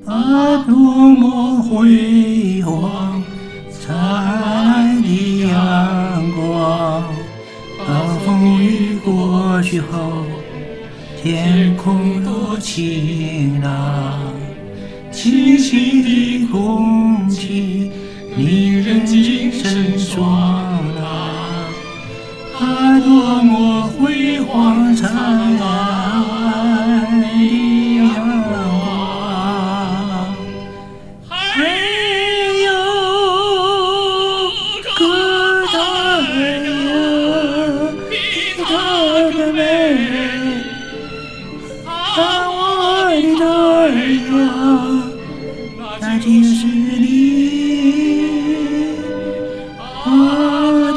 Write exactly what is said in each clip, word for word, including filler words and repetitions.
啊，多么辉煌！灿烂的阳光，暴风雨过去后，天空多晴朗，清新的空气令人精神爽朗。啊，多么辉煌灿烂的阳光！还有个太阳，比它更美。啊，我的太阳，那就是你。啊，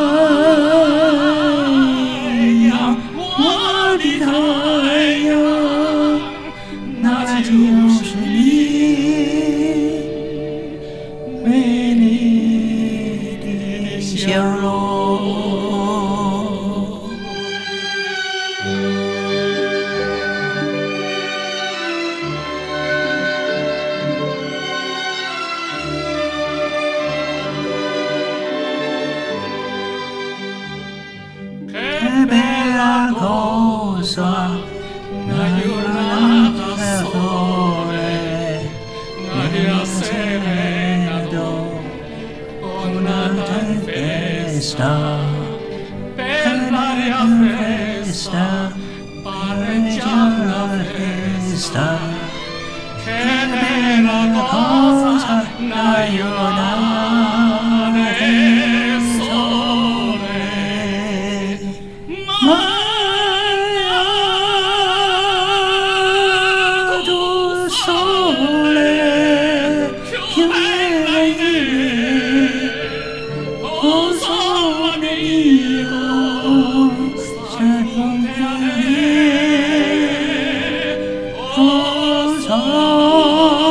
太阳，我的太阳，那就是你，美丽的笑容。Che bella cosa, una giornata sole, una serenato, con una tempesta, per l'aria festa, pareggiare la festa. Che bella cosa, una giornata sole. Malato sole che viene, oh sole mio, stai con te, oh sole.